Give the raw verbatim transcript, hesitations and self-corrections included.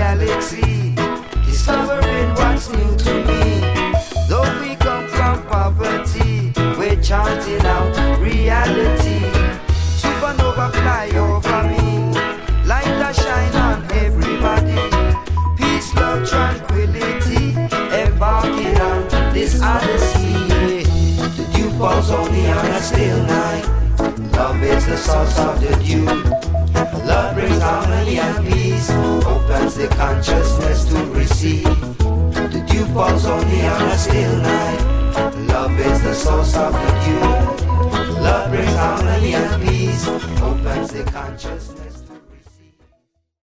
galaxy, discovering what's new to me. Though we come from poverty, we're chanting out reality. Supernova fly over me, light a shine on everybody. Peace, love, tranquility, embarking on this odyssey. The dew falls only on a still night. Love is the source of the dew. Love brings harmony and peace, opens the consciousness to receive. The dew falls only on a still night. Love is the source of the dew. Love brings harmony and peace, opens the consciousness.